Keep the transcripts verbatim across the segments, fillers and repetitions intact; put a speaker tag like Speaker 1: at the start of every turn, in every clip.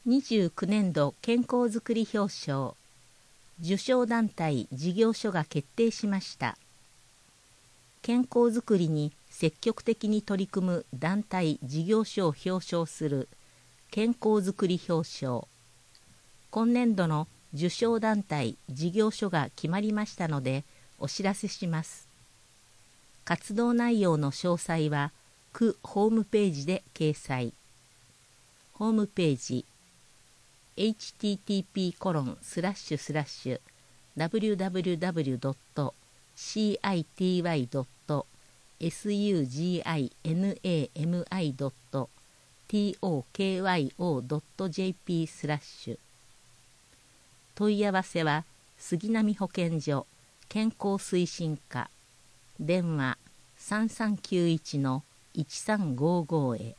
Speaker 1: にじゅうきゅうねんど健康づくり表彰受賞団体事業所が決定しました。健康づくりに積極的に取り組む団体事業所を表彰する健康づくり表彰。今年度の受賞団体事業所が決まりましたのでお知らせします。活動内容の詳細は区ホームページで掲載。ホームページ エイチティーティーピーコロンスラッシュスラッシュダブリューダブリューダブリュードットシーアイティーワイドットエスユージーアイエヌエーエムアイドットトーキョドットジェーピースラッシュ。問い合わせは杉並保健所健康推進課電話 さんさんきゅういちのいちさんごご へ。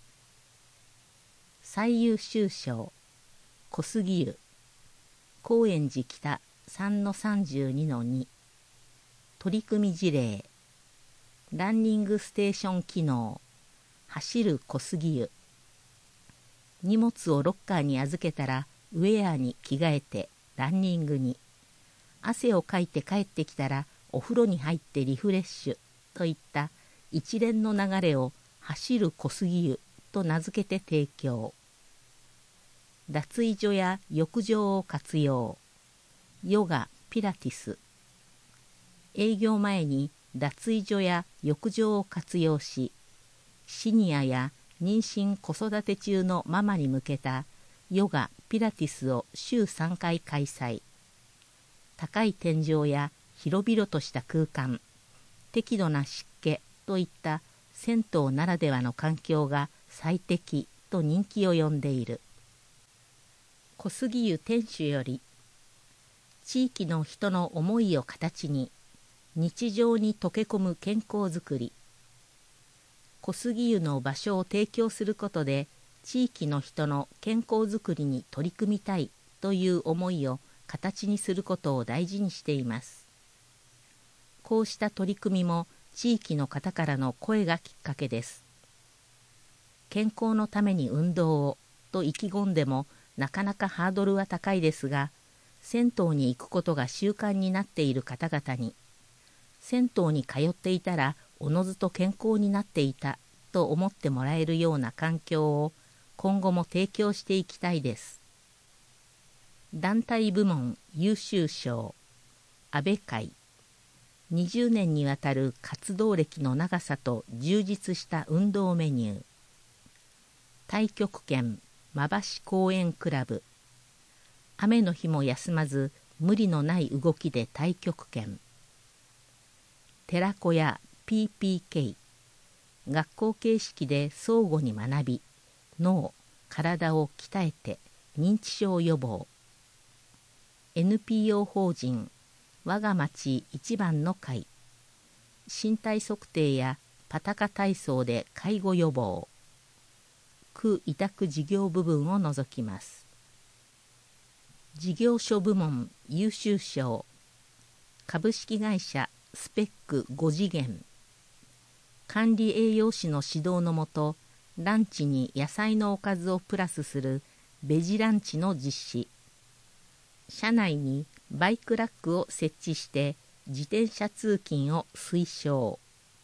Speaker 1: 最優秀賞小杉湯高円寺北 さんのさんじゅうにのに 取り組み事例ランニングステーション機能走る小杉湯。荷物をロッカーに預けたらウェアに着替えてランニングに、汗をかいて帰ってきたらお風呂に入ってリフレッシュといった一連の流れを走る小杉湯と名付けて提供。脱衣所や浴場を活用。ヨガ、ピラティス。営業前に脱衣所や浴場を活用し、シニアや妊娠子育て中のママに向けたヨガ・ピラティスを週さんかい開催。高い天井や広々とした空間、適度な湿気といった銭湯ならではの環境が最適と人気を呼んでいる。小杉湯店主より、地域の人の思いを形に、日常に溶け込む健康づくり。小杉湯の場所を提供することで、地域の人の健康づくりに取り組みたいという思いを形にすることを大事にしています。こうした取り組みも地域の方からの声がきっかけです。健康のために運動をと意気込んでもなかなかハードルは高いですが、銭湯に行くことが習慣になっている方々に、銭湯に通っていたらおのずと健康になっていたと思ってもらえるような環境を今後も提供していきたいです。団体部門優秀賞安倍会。にじゅうねんにわたる活動歴の長さと充実した運動メニュー。太極拳馬橋公園クラブ。雨の日も休まず無理のない動きで太極拳。寺子屋 ピーピーケー。学校形式で相互に学び、脳、体を鍛えて認知症予防。エヌピーオー 法人我が町一番の会。身体測定やパタカ体操で介護予防。区委託事業部分を除きます。事業所部門優秀賞株式会社スペックご次元。管理栄養士の指導のもと、ランチに野菜のおかずをプラスするベジランチの実施。車内にバイクラックを設置して自転車通勤を推奨。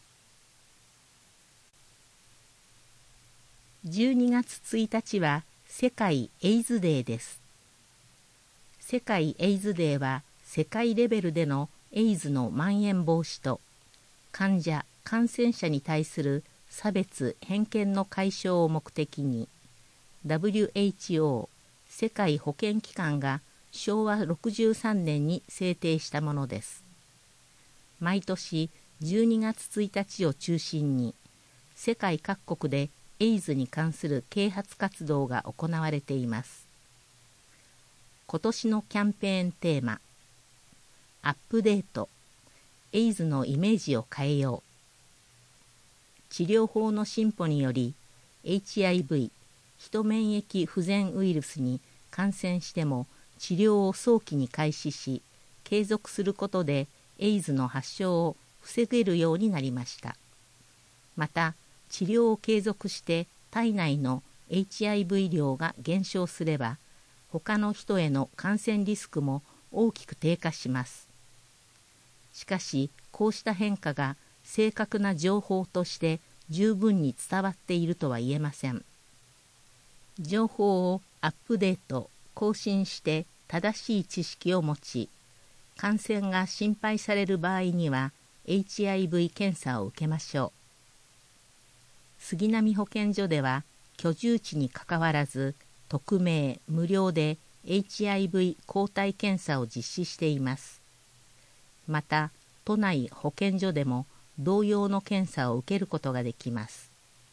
Speaker 1: じゅうにがつついたちは世界エイズデーです。世界エイズデーは世界レベルでのエイズの蔓延防止と患者・感染者に対する差別・偏見の解消を目的に ダブリューエイチオー 世界保健機関がしょうわろくじゅうさんねんに制定したものです。毎年じゅうにがつついたちを中心に世界各国でエイズに関する啓発活動が行われています。今年のキャンペーンテーマ、アップデート、エイズのイメージを変えよう。治療法の進歩により エイチアイブイ、ヒ免疫不全ウイルスに感染しても治療を早期に開始し、継続することでエイズの発症を防げるようになりました。また、治療を継続して体内の エイチアイブイ 量が減少すれば、 他の人への感染リスクも大きく低下します。しかし、こうした変化が正確な情報として十分に伝わっているとは言えません。情報をアップデート、更新して正しい知識を持ち、感染が心配される場合には エイチアイブイ 検査を受けましょう。杉並保健所では居住地にかかわらず匿名・無料で エイチアイブイ 抗体検査を実施しています。また、都内保健所でも同様の検査を受けることができます。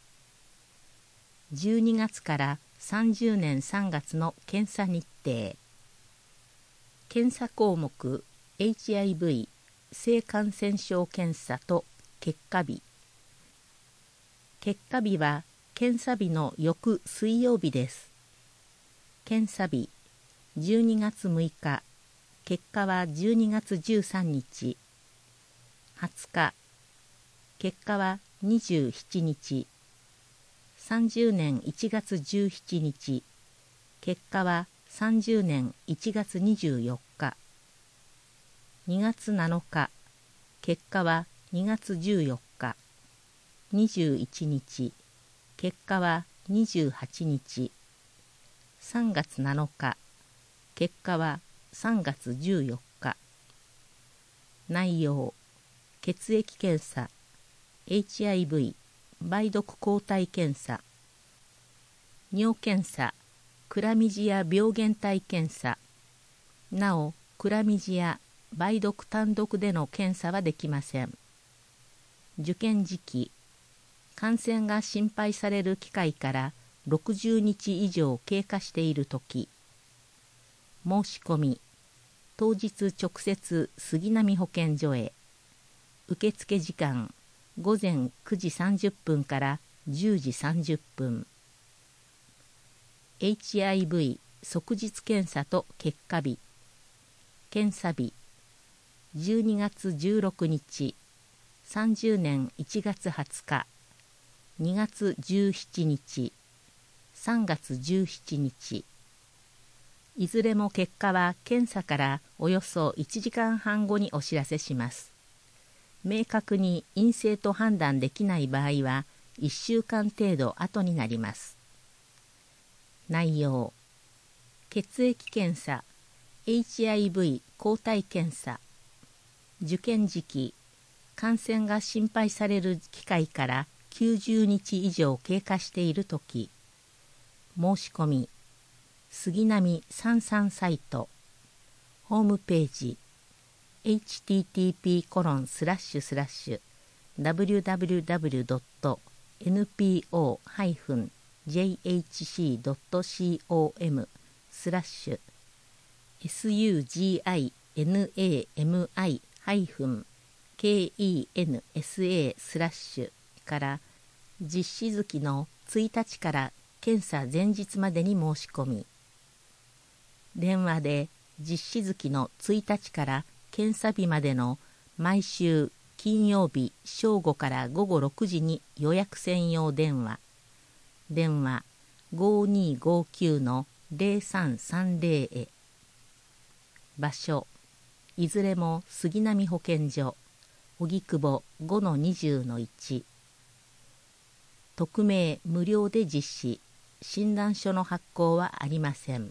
Speaker 1: じゅうにがつからさんじゅうねんさんがつの検査日程。検査項目 エイチアイブイ 性感染症検査と結果日。結果日は検査日の翌水曜日です。検査日じゅうにがつむいか、結果はじゅうにがつじゅうさんにち。はつか、結果はにじゅうしちにち。さんじゅうねんいちがつじゅうしちにち、結果はさんじゅうねんいちがつにじゅうよっか。にがつなのか、結果はにがつじゅうよっか。にじゅういちにち、結果はにじゅうはちにち。さんがつなのか、結果はさんがつじゅうよっか。内容、血液検査、エイチアイブイ、梅毒抗体検査、尿検査、クラミジア病原体検査。なお、クラミジア、梅毒単独での検査はできません。受験時期、感染が心配される機会からろくじゅうにち以上経過しているとき。申し込み、当日直接杉並保健所へ。受付時間、ごぜんくじさんじゅっぷんからじゅうじさんじゅっぷん。エイチアイブイ 即日検査と結果日。検査日、じゅうにがつじゅうろくにち、さんじゅうねんいちがつはつか、にがつじゅうしちにち、さんがつじゅうしちにち。いずれも結果は検査からおよそいちじかんはんごにお知らせします。明確に陰性と判断できない場合はいっしゅうかん程度後になります。内容、血液検査、エイチアイブイ 抗体検査。受験時期、感染が心配される機会からきゅうじゅうにち以上経過しているとき。申し込み、杉並さんさんサイト、ホームページ、エイチティーティーピーコロンスラッシュスラッシュダブリュダブリュダブリュドットエヌピーオーハイフンジェイエイチシードットコム スラッシュ スユージーアイエヌエーエムアイハイフンケーイーエヌエスエー スラッシュから実施月のついたちから検査前日までに申し込み、電話で実施月のついたちから検査日までの毎週金曜日正午からごごろくじに予約専用電話、電話 ごにーごきゅうのゼロさんさんゼロ へ。場所、いずれも杉並保健所、荻窪 ごのにじゅうのいち。匿名無料で実施、診断書の発行はありません。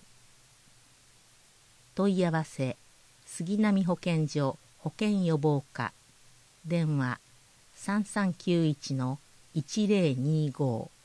Speaker 1: 問い合わせ、杉並保健所保健予防課、電話さんさんきゅういちのいちゼロにご。